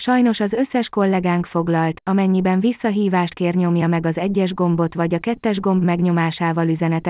Sajnos az összes kollégánk foglalt, amennyiben visszahívást kér, nyomja meg az 1-es gombot vagy a 2-es gomb megnyomásával üzenetet